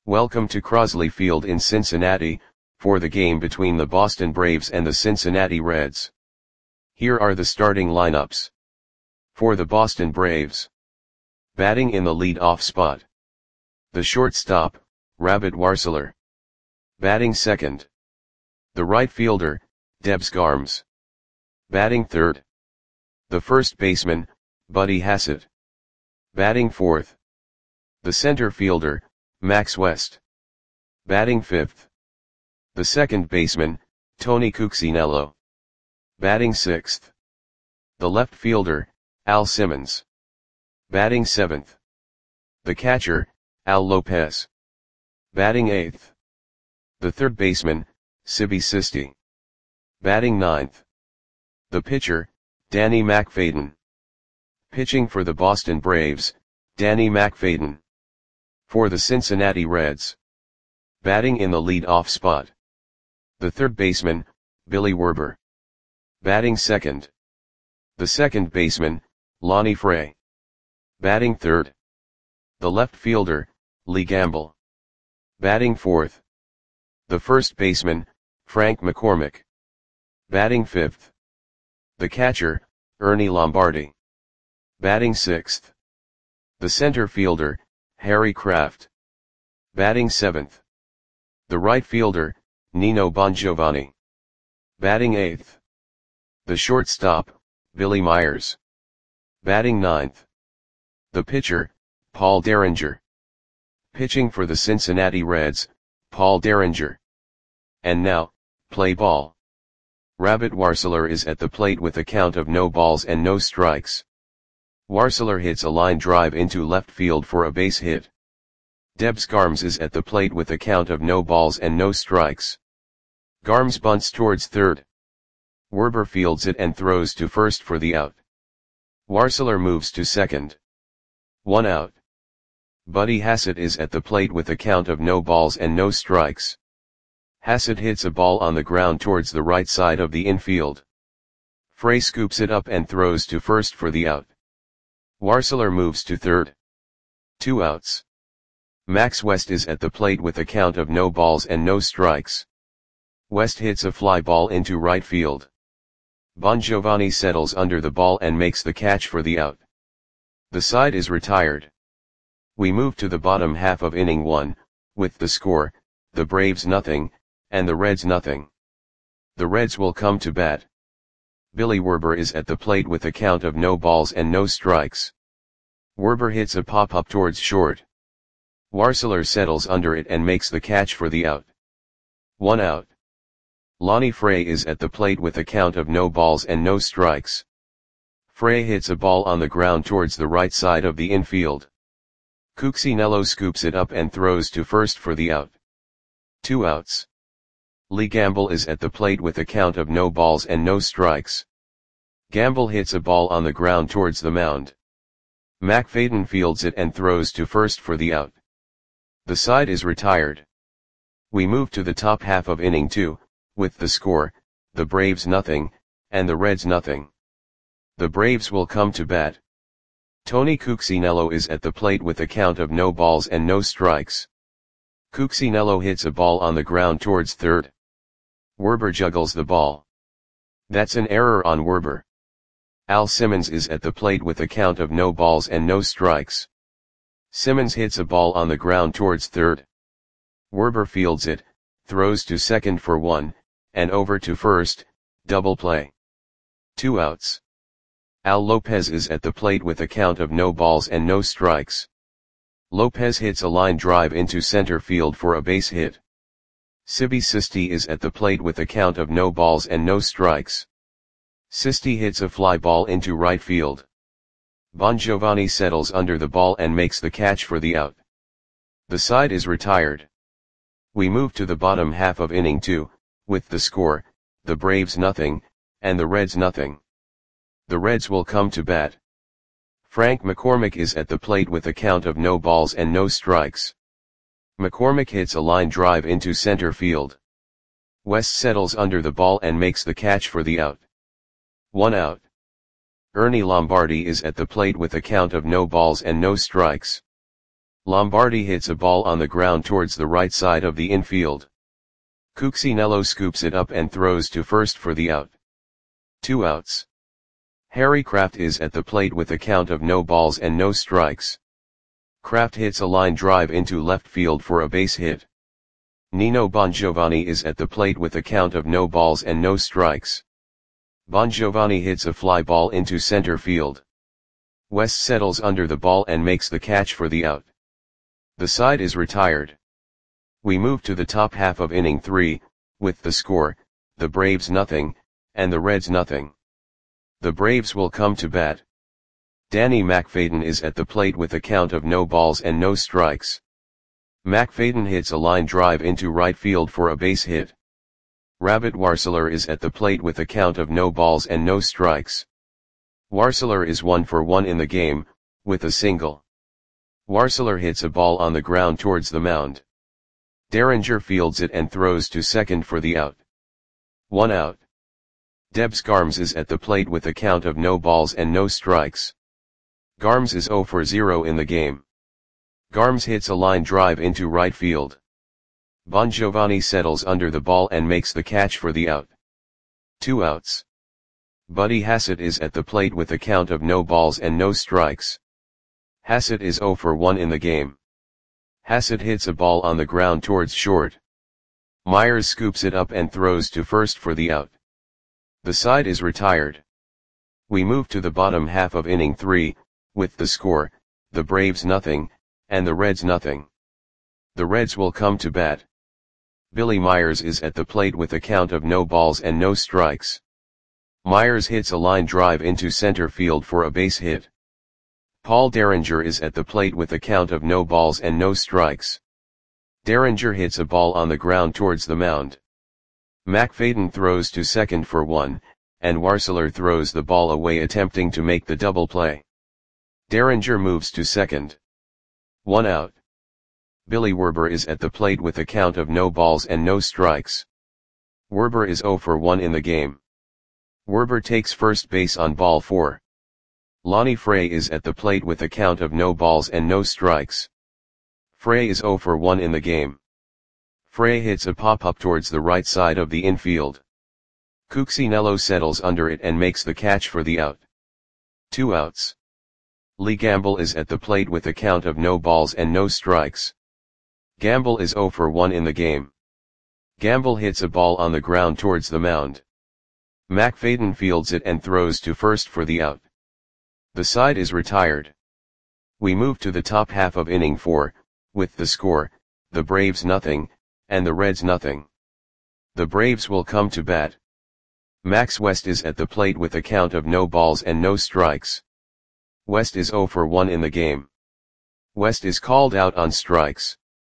Welcome to Crosley Field in Cincinnati, for the game between the Boston Braves and the Cincinnati Reds. Here are the starting lineups. For the Boston Braves. Batting in the lead-off spot. The shortstop, Rabbit Warseler. Batting second. The right fielder, Debs Garms. Batting third. The first baseman, Buddy Hassett. Batting fourth. The center fielder, Max West. Batting fifth. The second baseman, Tony Cuccinello. Batting sixth. The left fielder, Al Simmons. Batting seventh. The catcher, Al Lopez. Batting eighth. The third baseman, Sibby Sisti. Batting ninth. The pitcher, Danny McFadden. Pitching for the Boston Braves, Danny McFadden. For the Cincinnati Reds. Batting in the lead-off spot. The third baseman, Billy Werber. Batting second. The second baseman, Lonnie Fray. Batting third. The left fielder, Lee Gamble. Batting fourth. The first baseman, Frank McCormick. Batting fifth. The catcher, Ernie Lombardi. Batting sixth. The center fielder, Harry Kraft. Batting seventh. The right fielder, Nino Bongiovanni. Batting eighth. The shortstop, Billy Myers. Batting ninth. The pitcher, Paul Derringer. Pitching for the Cincinnati Reds, Paul Derringer. And now, play ball. Rabbit Warseler is at the plate with a count of no balls and no strikes. Warseler hits a line drive into left field for a base hit. Debs Garms is at the plate with a count of no balls and no strikes. Garms bunts towards third. Werber fields it and throws to first for the out. Warseler moves to second. 1 out. Buddy Hassett is at the plate with a count of no balls and no strikes. Hassett hits a ball on the ground towards the right side of the infield. Fray scoops it up and throws to first for the out. Warseler moves to third. 2 outs. Max West is at the plate with a count of no balls and no strikes. West hits a fly ball into right field. Bongiovanni settles under the ball and makes the catch for the out. The side is retired. We move to the bottom half of inning 1, with the score, the Braves nothing, and the Reds nothing. The Reds will come to bat. Billy Werber is at the plate with a count of no balls and no strikes. Werber hits a pop-up towards short. Warseler settles under it and makes the catch for the out. 1 out. Lonnie Fray is at the plate with a count of no balls and no strikes. Fray hits a ball on the ground towards the right side of the infield. Cuccinello scoops it up and throws to first for the out. 2 outs. Lee Gamble is at the plate with a count of no balls and no strikes. Gamble hits a ball on the ground towards the mound. McFadden fields it and throws to first for the out. The side is retired. We move to the top half of inning 2, with the score, the Braves nothing, and the Reds nothing. The Braves will come to bat. Tony Cuccinello is at the plate with a count of no balls and no strikes. Cuccinello hits a ball on the ground towards third. Werber juggles the ball. That's an error on Werber. Al Simmons is at the plate with a count of no balls and no strikes. Simmons hits a ball on the ground towards third. Werber fields it, throws to second for 1, and over to first, double play. 2 outs. Al Lopez is at the plate with a count of no balls and no strikes. Lopez hits a line drive into center field for a base hit. Sibby Sisti is at the plate with a count of no balls and no strikes. Sisti hits a fly ball into right field. Bongiovanni settles under the ball and makes the catch for the out. The side is retired. We move to the bottom half of inning 2, with the score, the Braves nothing, and the Reds nothing. The Reds will come to bat. Frank McCormick is at the plate with a count of no balls and no strikes. McCormick hits a line drive into center field. West settles under the ball and makes the catch for the out. 1 out. Ernie Lombardi is at the plate with a count of no balls and no strikes. Lombardi hits a ball on the ground towards the right side of the infield. Cuccinello scoops it up and throws to first for the out. 2 outs. Harry Kraft is at the plate with a count of no balls and no strikes. Kraft hits a line drive into left field for a base hit. Nino Bongiovanni is at the plate with a count of no balls and no strikes. Bongiovanni hits a fly ball into center field. West settles under the ball and makes the catch for the out. The side is retired. We move to the top half of inning 3, with the score, the Braves nothing, and the Reds nothing. The Braves will come to bat. Danny McFadden is at the plate with a count of no balls and no strikes. McFadden hits a line drive into right field for a base hit. Rabbit Warseler is at the plate with a count of no balls and no strikes. Warseler is 1 for 1 in the game, with a single. Warseler hits a ball on the ground towards the mound. Derringer fields it and throws to second for the out. 1 out. Debs Garms is at the plate with a count of no balls and no strikes. Garms is 0 for 0 in the game. Garms hits a line drive into right field. Bongiovanni settles under the ball and makes the catch for the out. 2 outs. Buddy Hassett is at the plate with a count of no balls and no strikes. Hassett is 0 for 1 in the game. Hassett hits a ball on the ground towards short. Myers scoops it up and throws to first for the out. The side is retired. We move to the bottom half of inning 3, with the score, the Braves nothing, and the Reds nothing. The Reds will come to bat. Billy Myers is at the plate with a count of no balls and no strikes. Myers hits a line drive into center field for a base hit. Paul Derringer is at the plate with a count of no balls and no strikes. Derringer hits a ball on the ground towards the mound. McFadden throws to second for 1, and Warseler throws the ball away attempting to make the double play. Derringer moves to second. 1 out. Billy Werber is at the plate with a count of no balls and no strikes. Werber is 0 for 1 in the game. Werber takes first base on ball 4. Lonnie Frey is at the plate with a count of no balls and no strikes. Frey is 0 for 1 in the game. Frey hits a pop-up towards the right side of the infield. Cuccinello settles under it and makes the catch for the out. 2 outs. Lee Gamble is at the plate with a count of no balls and no strikes. Gamble is 0 for 1 in the game. Gamble hits a ball on the ground towards the mound. McFadden fields it and throws to first for the out. The side is retired. We move to the top half of inning 4, with the score, the Braves nothing, and the Reds nothing. The Braves will come to bat. Max West is at the plate with a count of no balls and no strikes. West is 0 for 1 in the game. West is called out on strikes.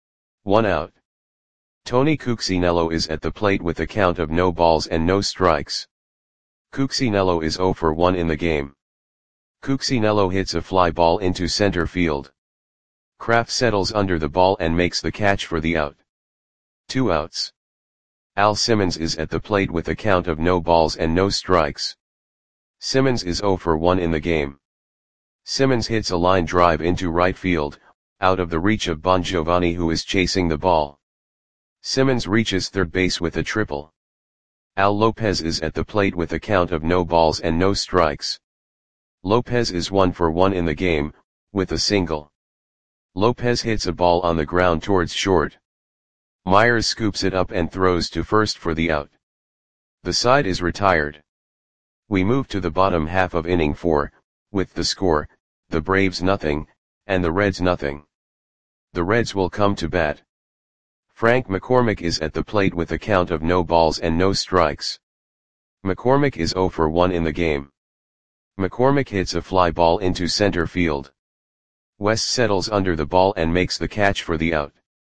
1 out. Tony Cuccinello is at the plate with a count of no balls and no strikes. Cuccinello is 0 for 1 in the game. Cuccinello hits a fly ball into center field. Kraft settles under the ball and makes the catch for the out. 2 outs. Al Simmons is at the plate with a count of no balls and no strikes. Simmons is 0 for 1 in the game. Simmons hits a line drive into right field, out of the reach of Bongiovanni who is chasing the ball. Simmons reaches third base with a triple. Al Lopez is at the plate with a count of no balls and no strikes. Lopez is 1 for 1 in the game, with a single. Lopez hits a ball on the ground towards short. Myers scoops it up and throws to first for the out. The side is retired. We move to the bottom half of inning 4, with the score, the Braves nothing, and the Reds nothing. The Reds will come to bat. Frank McCormick is at the plate with a count of no balls and no strikes. McCormick is 0 for 1 in the game. McCormick hits a fly ball into center field. West settles under the ball and makes the catch for the out.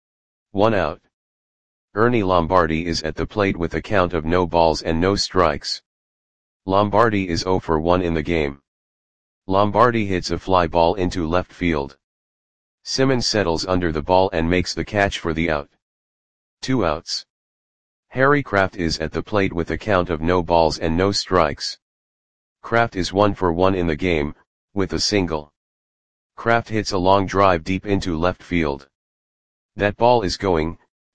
1 out. Ernie Lombardi is at the plate with a count of no balls and no strikes. Lombardi is 0 for 1 in the game. Lombardi hits a fly ball into left field. Simmons settles under the ball and makes the catch for the out. 2 outs. Harry Kraft is at the plate with a count of no balls and no strikes. Kraft is 1 for 1 in the game, with a single. Kraft hits a long drive deep into left field. That ball is going,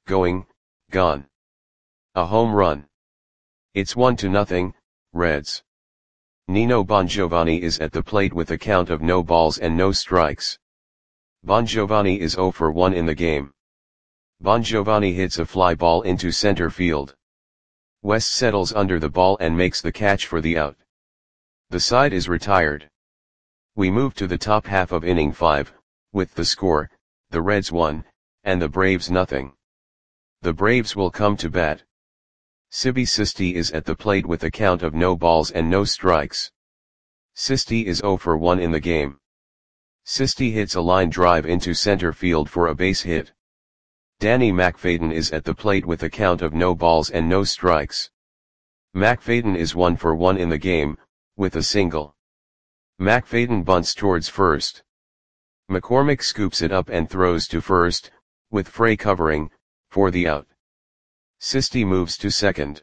gone. A home run. It's 1-0, Reds. Nino Bongiovanni is at the plate with a count of no balls and no strikes. Bongiovanni is 0 for 1 in the game. Bongiovanni hits a fly ball into center field. West settles under the ball and makes the catch for the out. The side is retired. We move to the top half of inning 5, with the score, the Reds 1, and the Braves nothing. The Braves will come to bat. Sibi Sisti is at the plate with a count of no balls and no strikes. Sisti is 0 for 1 in the game. Sisti hits a line drive into center field for a base hit. Danny McFadden is at the plate with a count of no balls and no strikes. McFadden is 1 for 1 in the game, with a single. McFadden bunts towards first. McCormick scoops it up and throws to first, with Frey covering, for the out. Sisti moves to second.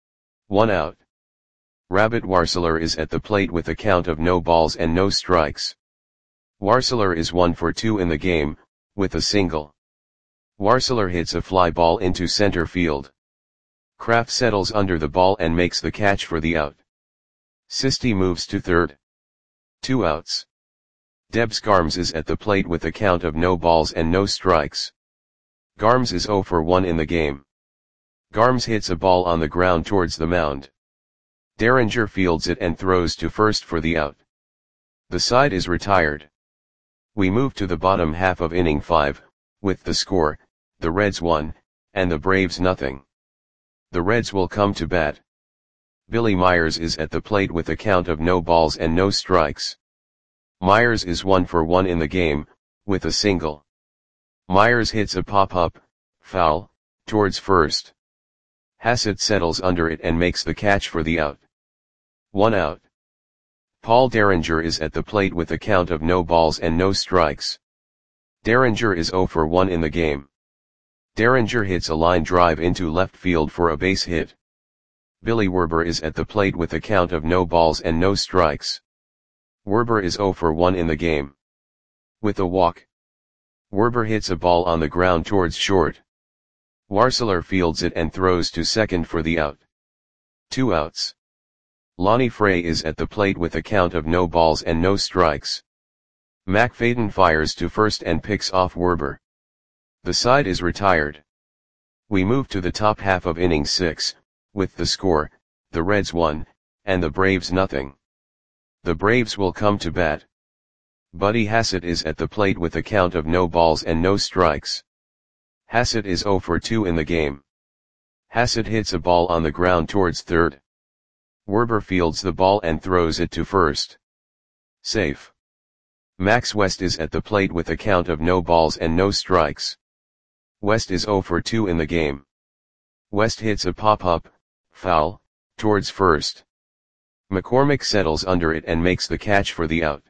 1 out. Rabbit Warseler is at the plate with a count of no balls and no strikes. Warseler is 1 for 2 in the game, with a single. Warseler hits a fly ball into center field. Kraft settles under the ball and makes the catch for the out. Sisti moves to third. 2 outs. Debs Garms is at the plate with a count of no balls and no strikes. Garms is 0 for 1 in the game. Garms hits a ball on the ground towards the mound. Derringer fields it and throws to first for the out. The side is retired. We move to the bottom half of inning 5, with the score, the Reds 1, and the Braves nothing. The Reds will come to bat. Billy Myers is at the plate with a count of no balls and no strikes. Myers is 1 for 1 in the game, with a single. Myers hits a pop-up, foul, towards first. Hassett settles under it and makes the catch for the out. 1 out. Paul Derringer is at the plate with a count of no balls and no strikes. Derringer is 0 for 1 in the game. Derringer hits a line drive into left field for a base hit. Billy Werber is at the plate with a count of no balls and no strikes. Werber is 0 for 1 in the game. With a walk. Werber hits a ball on the ground towards short. Warseler fields it and throws to second for the out. 2 outs. Lonnie Frey is at the plate with a count of no balls and no strikes. McFadden fires to first and picks off Werber. The side is retired. We move to the top half of inning 6, with the score, the Reds 1, and the Braves nothing. The Braves will come to bat. Buddy Hassett is at the plate with a count of no balls and no strikes. Hassett is 0 for 2 in the game. Hassett hits a ball on the ground towards third. Werber fields the ball and throws it to first. Safe. Max West is at the plate with a count of no balls and no strikes. West is 0 for 2 in the game. West hits a pop-up, foul, towards first. McCormick settles under it and makes the catch for the out.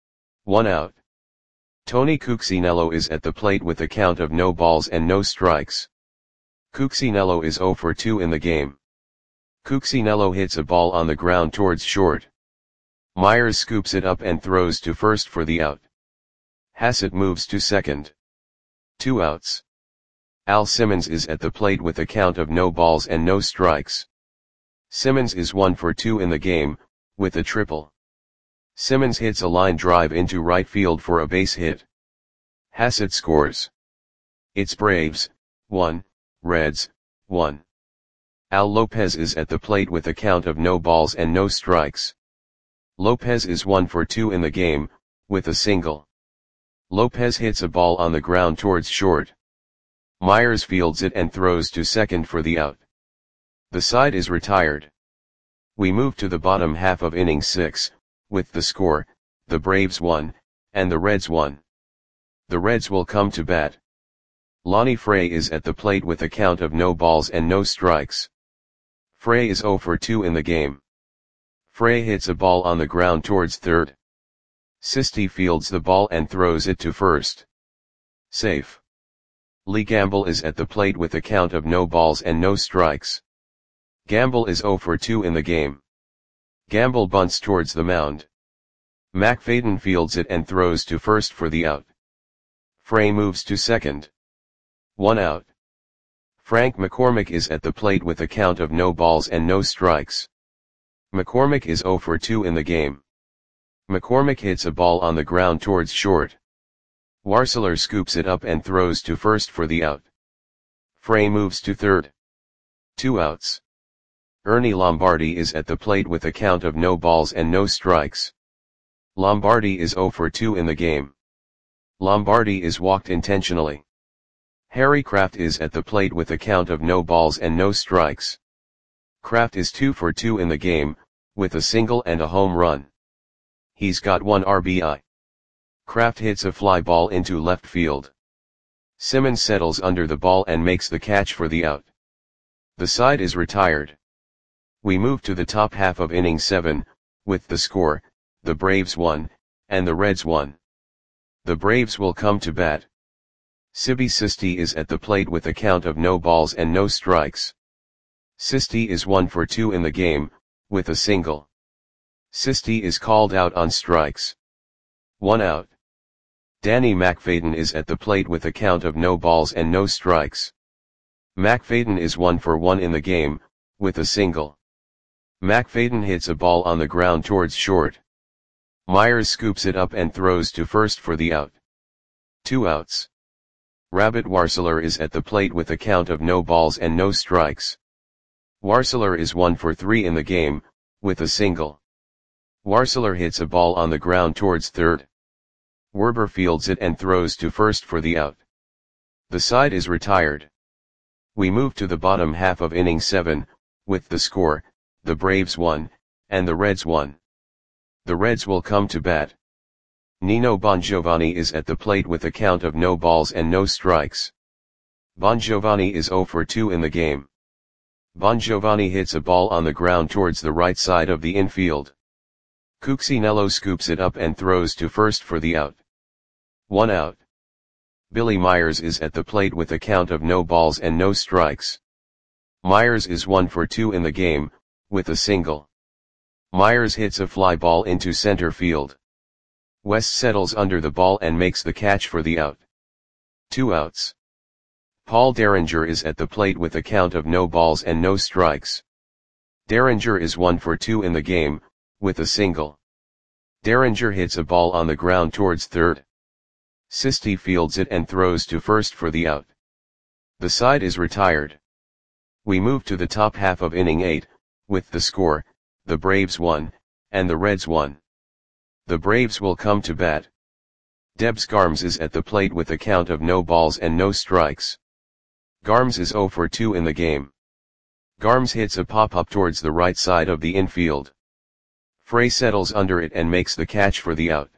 1 out. Tony Cuccinello is at the plate with a count of no balls and no strikes. Cuccinello is 0 for 2 in the game. Cuccinello hits a ball on the ground towards short. Myers scoops it up and throws to first for the out. Hassett moves to second. 2 outs. Al Simmons is at the plate with a count of no balls and no strikes. Simmons is 1 for 2 in the game, with a triple. Simmons hits a line drive into right field for a base hit. Hassett scores. It's Braves, 1, Reds, 1. Al Lopez is at the plate with a count of no balls and no strikes. Lopez is 1 for 2 in the game, with a single. Lopez hits a ball on the ground towards short. Myers fields it and throws to second for the out. The side is retired. We move to the bottom half of inning 6, with the score, the Braves 1, and the Reds 1. The Reds will come to bat. Lonnie Frey is at the plate with a count of no balls and no strikes. Frey is 0 for 2 in the game. Frey hits a ball on the ground towards third. Sisti fields the ball and throws it to first. Safe. Lee Gamble is at the plate with a count of no balls and no strikes. Gamble is 0 for 2 in the game. Gamble bunts towards the mound. McFadden fields it and throws to first for the out. Frey moves to second. 1 out. Frank McCormick is at the plate with a count of no balls and no strikes. McCormick is 0 for 2 in the game. McCormick hits a ball on the ground towards short. Warseler scoops it up and throws to first for the out. Frey moves to third. 2 outs. Ernie Lombardi is at the plate with a count of no balls and no strikes. Lombardi is 0 for 2 in the game. Lombardi is walked intentionally. Harry Kraft is at the plate with a count of no balls and no strikes. Kraft is 2 for 2 in the game, with a single and a home run. He's got 1 RBI. Kraft hits a fly ball into left field. Simmons settles under the ball and makes the catch for the out. The side is retired. We move to the top half of inning 7, with the score, the Braves 1, and the Reds 1. The Braves will come to bat. Sibi Sisti is at the plate with a count of no balls and no strikes. Sisti is 1 for 2 in the game, with a single. Sisti is called out on strikes. 1 out. Danny McFadden is at the plate with a count of no balls and no strikes. McFadden is 1 for 1 in the game, with a single. McFadden hits a ball on the ground towards short. Myers scoops it up and throws to first for the out. 2 outs. Rabbit Warseler is at the plate with a count of no balls and no strikes. Warseler is 1 for 3 in the game, with a single. Warseler hits a ball on the ground towards third. Werber fields it and throws to first for the out. The side is retired. We move to the bottom half of inning 7, with the score, the Braves 1, and the Reds 1. The Reds will come to bat. Nino Bongiovanni is at the plate with a count of no balls and no strikes. Bongiovanni is 0 for 2 in the game. Bongiovanni hits a ball on the ground towards the right side of the infield. Cuccinello scoops it up and throws to first for the out. 1 out. Billy Myers is at the plate with a count of no balls and no strikes. Myers is 1 for 2 in the game, with a single. Myers hits a fly ball into center field. West settles under the ball and makes the catch for the out. 2 outs. Paul Derringer is at the plate with a count of no balls and no strikes. Derringer is 1 for 2 in the game, with a single. Derringer hits a ball on the ground towards third. Sisti fields it and throws to first for the out. The side is retired. We move to the top half of inning 8, with the score, the Braves 1, and the Reds 1. The Braves will come to bat. Debs Garms is at the plate with a count of no balls and no strikes. Garms is 0 for 2 in the game. Garms hits a pop-up towards the right side of the infield. Frey settles under it and makes the catch for the out.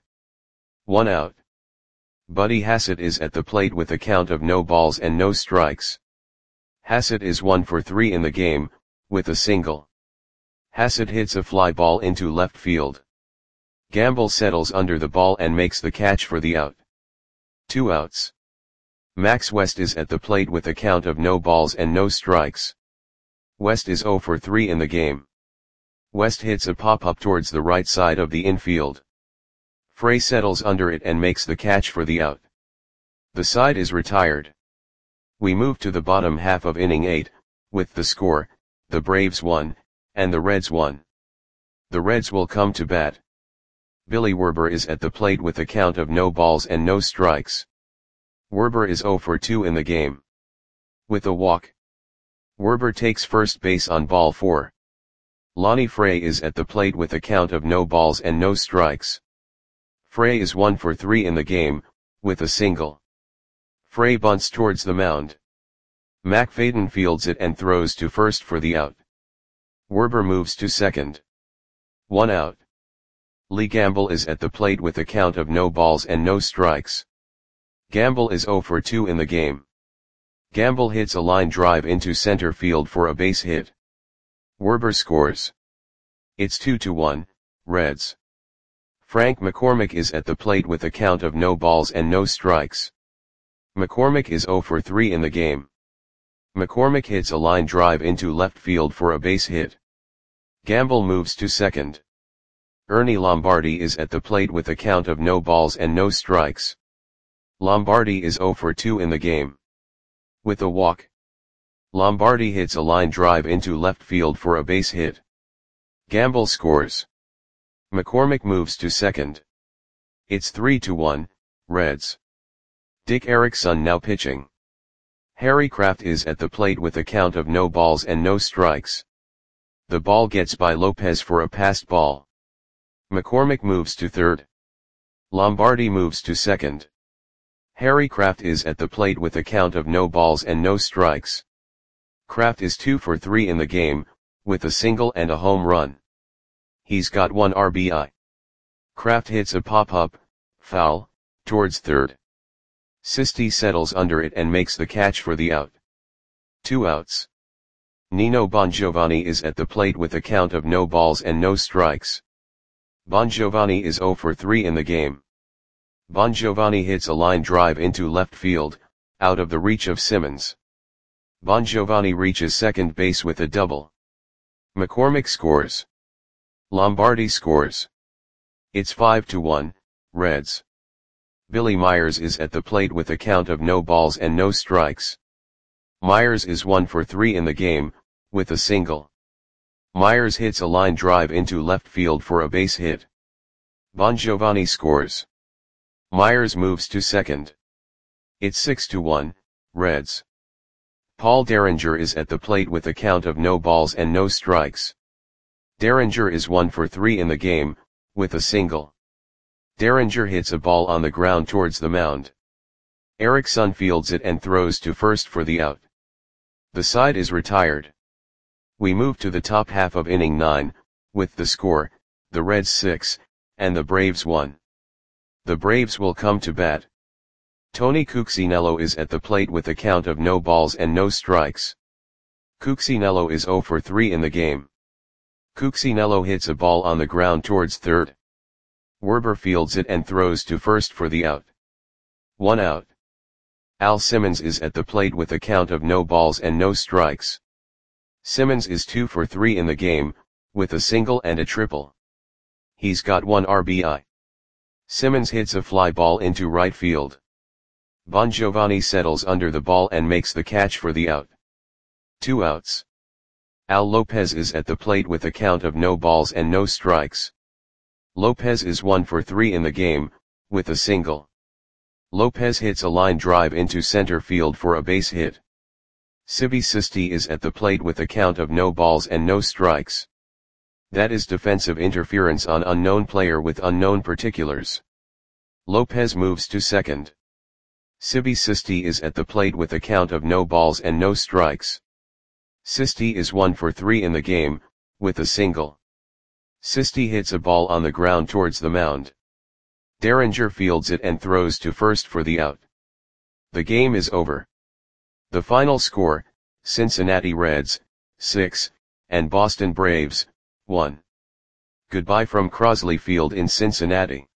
1 out. Buddy Hassett is at the plate with a count of no balls and no strikes. Hassett is 1 for 3 in the game, with a single. Hassett hits a fly ball into left field. Gamble settles under the ball and makes the catch for the out. 2 outs. Max West is at the plate with a count of no balls and no strikes. West is 0 for 3 in the game. West hits a pop-up towards the right side of the infield. Frey settles under it and makes the catch for the out. The side is retired. We move to the bottom half of inning 8, with the score, the Braves 1, and the Reds 1. The Reds will come to bat. Billy Werber is at the plate with a count of no balls and no strikes. Werber is 0 for 2 in the game. With a walk. Werber takes first base on ball 4. Lonnie Frey is at the plate with a count of no balls and no strikes. Frey is 1 for 3 in the game, with a single. Frey bunts towards the mound. McFadden fields it and throws to first for the out. Werber moves to second. 1 out. Lee Gamble is at the plate with a count of no balls and no strikes. Gamble is 0 for 2 in the game. Gamble hits a line drive into center field for a base hit. Werber scores. It's 2-1, Reds. Frank McCormick is at the plate with a count of no balls and no strikes. McCormick is 0 for 3 in the game. McCormick hits a line drive into left field for a base hit. Gamble moves to second. Ernie Lombardi is at the plate with a count of no balls and no strikes. Lombardi is 0 for 2 in the game. With a walk, Lombardi hits a line drive into left field for a base hit. Gamble scores. McCormick moves to second. It's 3-1, Reds. Dick Erickson now pitching. Harry Kraft is at the plate with a count of no balls and no strikes. The ball gets by Lopez for a passed ball. McCormick moves to third. Lombardi moves to second. Harry Kraft is at the plate with a count of no balls and no strikes. Kraft is 2 for 3 in the game, with a single and a home run. He's got 1 RBI. Kraft hits a pop-up, foul, towards third. Sisti settles under it and makes the catch for the out. 2 outs. Nino Bongiovanni is at the plate with a count of no balls and no strikes. Bongiovanni is 0 for 3 in the game. Bongiovanni hits a line drive into left field, out of the reach of Simmons. Bongiovanni reaches second base with a double. McCormick scores. Lombardi scores. It's 5-1, Reds. Billy Myers is at the plate with a count of no balls and no strikes. Myers is 1 for 3 in the game, with a single. Myers hits a line drive into left field for a base hit. Bongiovanni scores. Myers moves to second. It's 6-1, Reds. Paul Derringer is at the plate with a count of no balls and no strikes. Derringer is 1 for 3 in the game, with a single. Derringer hits a ball on the ground towards the mound. Erickson fields it and throws to first for the out. The side is retired. We move to the top half of inning 9, with the score, the Reds 6, and the Braves 1. The Braves will come to bat. Tony Cuccinello is at the plate with a count of no balls and no strikes. Cuccinello is 0 for 3 in the game. Cuccinello hits a ball on the ground towards third. Werber fields it and throws to first for the out. 1 out. Al Simmons is at the plate with a count of no balls and no strikes. Simmons is 2 for 3 in the game, with a single and a triple. He's got 1 RBI. Simmons hits a fly ball into right field. Bongiovanni settles under the ball and makes the catch for the out. 2 outs. Al Lopez is at the plate with a count of no balls and no strikes. Lopez is 1 for 3 in the game, with a single. Lopez hits a line drive into center field for a base hit. Sibi Sisti is at the plate with a count of no balls and no strikes. That is defensive interference on unknown player with unknown particulars. Lopez moves to second. Sibi Sisti is at the plate with a count of no balls and no strikes. Sisti is 1 for 3 in the game, with a single. Sisti hits a ball on the ground towards the mound. Derringer fields it and throws to first for the out. The game is over. The final score, Cincinnati Reds, 6, and Boston Braves, 1. Goodbye from Crosley Field in Cincinnati.